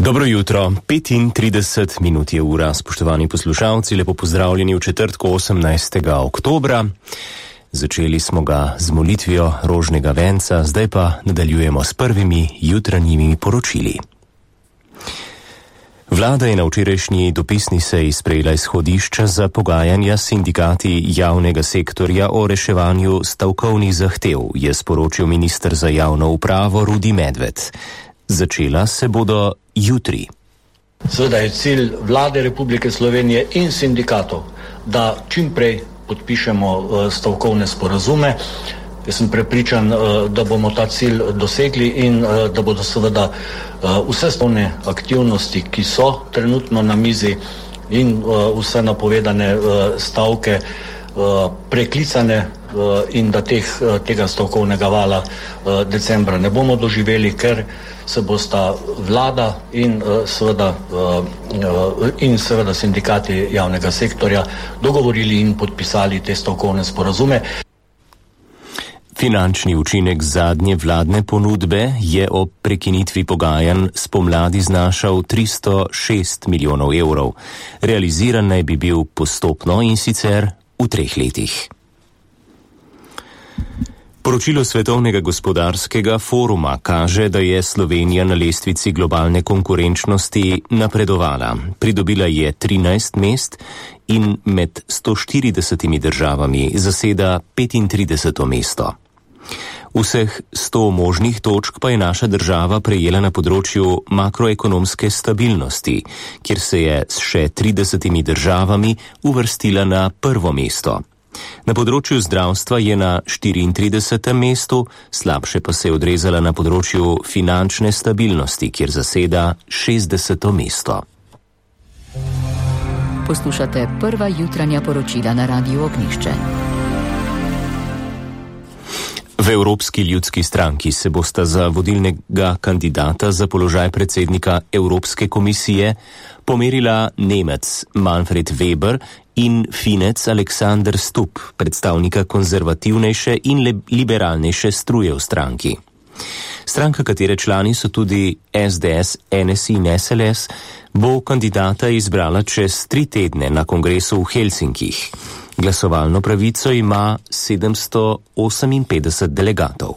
Dobro jutro, 35 minut je ura, spoštovani poslušalci, lepo pozdravljeni v četrtku 18. oktobra. Začeli smo ga z molitvijo rožnega venca, zdaj pa nadaljujemo s prvimi jutranjimi poročili. Vlada je na včerajšnji dopisni seji sprejela izhodišča za pogajanja s sindikati javnega sektorja o reševanju stavkovnih zahtev, je sporočil minister za javno upravo Rudi Medved. Začela se bodo jutri. Seveda je cilj Vlade Republike Slovenije in sindikatov, da čim prej podpišemo stavkovne sporazume. Jaz sem prepričan, da bomo ta cilj dosegli in da bodo seveda vse stavkovne aktivnosti, ki so trenutno na mizi, in vse napovedane stavke preklicane in da tega stavkovnega vala decembra ne bomo doživeli, ker se bosta vlada in seveda sindikati javnega sektorja dogovorili in podpisali te stavkovne sporazume. Finančni učinek zadnje vladne ponudbe je ob prekinitvi pogajanj spomladi znašal 306 milijonov evrov. Realiziran naj bi bil postopno in sicer v 3 letih. Poročilo Svetovnega gospodarskega foruma kaže, da je Slovenija na lestvici globalne konkurenčnosti napredovala. Pridobila je 13 mest in med 140 državami zaseda 35. mesto. Vseh 100 možnih točk pa je naša država prejela na področju makroekonomske stabilnosti, kjer se je s še 30 državami uvrstila na prvo mesto. Na področju zdravstva je na 34. mestu, slabše pa se je odrezala na področju finančne stabilnosti, kjer zaseda 60. mesto. Poslušate prva jutranja poročila na Radiu Ognjišče. V Evropski ljudski stranki se bosta za vodilnega kandidata za položaj predsednika Evropske komisije pomerila Nemec Manfred Weber in Finec Alexander Stubb, predstavnika konzervativnejše in liberalnejše struje v stranki. Stranka, katere člani so tudi SDS, NSI in SLS, bo kandidata izbrala čez 3 tedne na kongresu v Helsinkih. Glasovalno pravico ima 758 delegatov.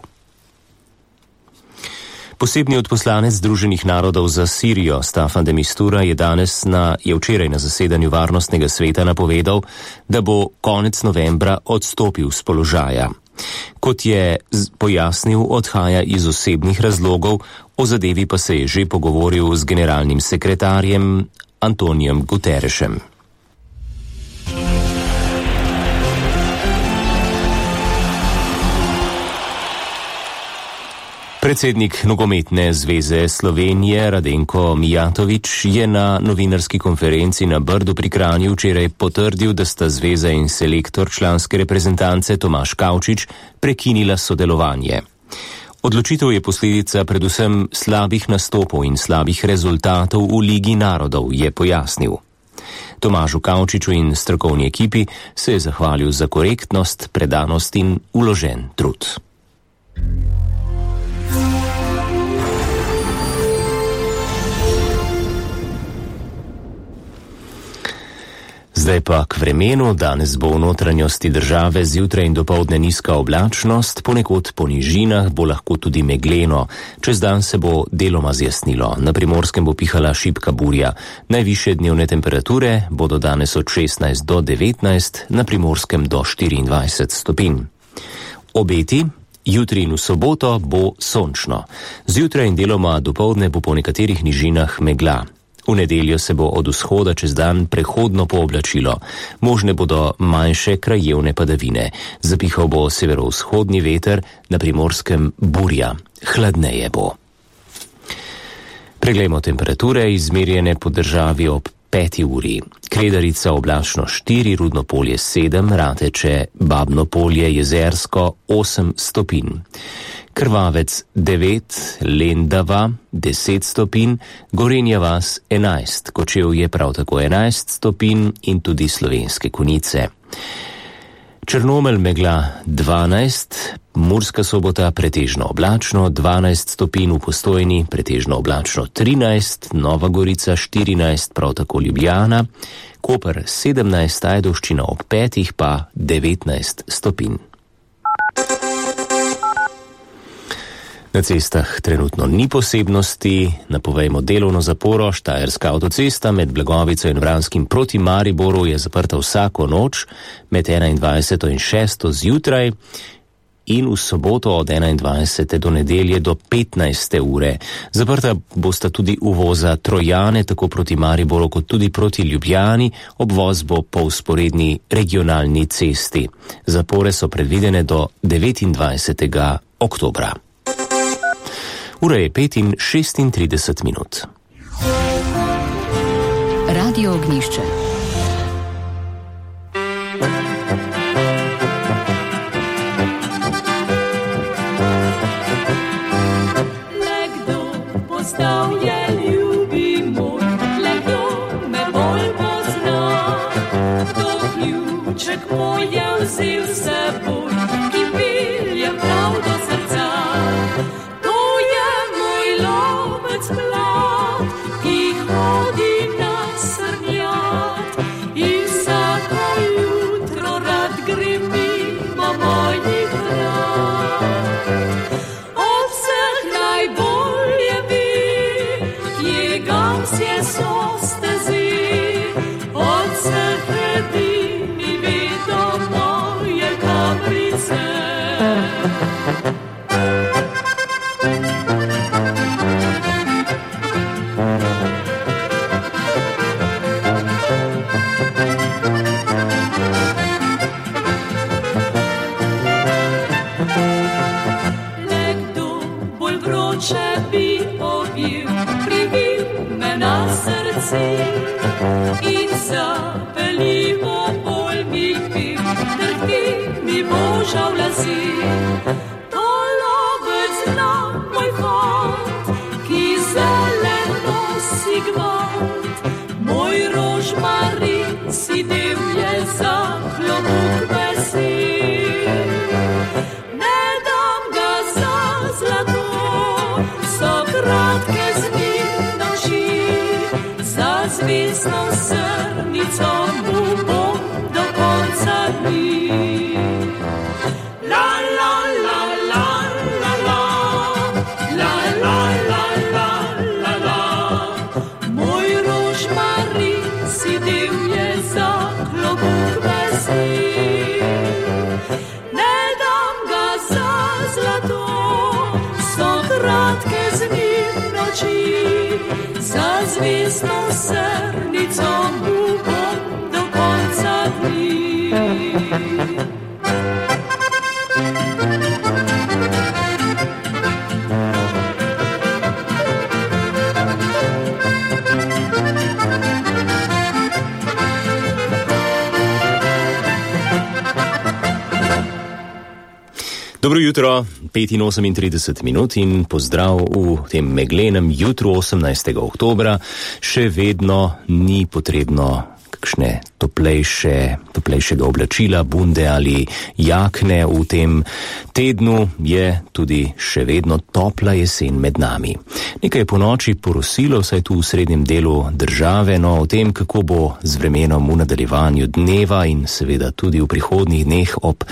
Posebni odposlanec Združenih narodov za Sirijo Staffan de Mistura je včeraj na zasedanju Varnostnega sveta napovedal, da bo konec novembra odstopil z položaja. Kot je pojasnil, odhaja iz osebnih razlogov, o zadevi pa se je že pogovoril z generalnim sekretarjem Antonijem Guterrešem. Predsednik Nogometne zveze Slovenije Radenko Mijatović je na novinarski konferenci na Brdu pri Kranju včeraj potrdil, da sta zveza in selektor članske reprezentance Tomaž Kavčič prekinila sodelovanje. Odločitev je posledica predvsem slabih nastopov in slabih rezultatov v Ligi narodov, je pojasnil. Tomažu Kavčiču in strokovni ekipi se je zahvalil za korektnost, predanost in vložen trud. Zdaj pa k vremenu. Danes bo v notranjosti države zjutraj in dopoldne nizka oblačnost, ponekod po nižinah bo lahko tudi megleno. Čez dan se bo deloma zjasnilo. Na Primorskem bo pihala šibka burja. Najvišje dnevne temperature bodo danes od 16 do 19, na Primorskem do 24 stopinj. Obeti. Jutri in v soboto bo sončno. Zjutraj in deloma dopoldne bo po nekaterih nižinah megla. V nedeljo se bo od vzhoda čez dan prehodno pooblačilo. Možne bodo manjše krajevne padavine. Zapihal bo severovzhodni veter, na Primorskem burja. Hladneje bo. Preglejmo temperature, izmerjene po državi ob 5. uri. Kredarica oblačno 4, Rudno polje 7, Rateče, Babno polje, Jezersko 8 stopinj. Krvavec 9, Lendava 10 stopinj, Gorenja vas 11, Kočevje prav tako 11 stopinj in tudi Slovenske Konjice. Črnomelj megla 12, Murska Sobota pretežno oblačno, 12 stopinj v Postojni, pretežno oblačno 13, Nova Gorica 14, prav tako Ljubljana, Koper 17, Ajdovščina ob 5 pa 19 stopinj. Na cestah trenutno ni posebnosti, napovejmo delovno zaporo. Štajerska avtocesta med Blagovico in Vranskim proti Mariboru je zaprta vsako noč med 21. in 6. zjutraj in v soboto od 21. do nedelje do 15. ure. Zaprta bosta tudi uvoza Trojane, tako proti Mariboru kot tudi proti Ljubljani, obvoz bo po vzporedni regionalni cesti. Zapore so predvidene do 29. oktobra. Ura je 5:36 minut. Radio Ognjišče. Nekdo postal je ljubi moj, nekdo me bolj pozna. Kdo ključek moj je vzel s seboj, ki pelje prav do srca. Mlad, ki hodi na srnjad in vsako jutro rad gre mimo mojih vrat. Od vseh najbolje ve, kje gamsje so stezi, od vseh edini ve do moje kaprice. In zapeljivo bolj mi pil, trhti mi boža v lasi. To lovec zna moj fant, ki zelen nosi gvant. Moj rožmarin si del je za klobuk vesel. Ne dam ga za zlato, so kratke z njim noči. Za zvezno srnico mu bom do konca dni. La la la la la la, la la la la la la. Moj rožmarin si del je za klobuk vesel. Ne dam ga za zlato, so kratke z njim noči. Za zvezno srnico mu bom do konca dni. Dobro jutro, 5:38 minut in pozdrav v tem meglenem jutru 18. oktobra. Še vedno ni potrebno kakšne toplejšega oblačila, bunde ali jakne. V tem tednu je tudi še vedno topla jesen med nami. Nekaj je po noči porosilo, saj tu v srednjem delu države, no o tem, kako bo z vremenom v nadaljevanju dneva in seveda tudi v prihodnjih dneh ob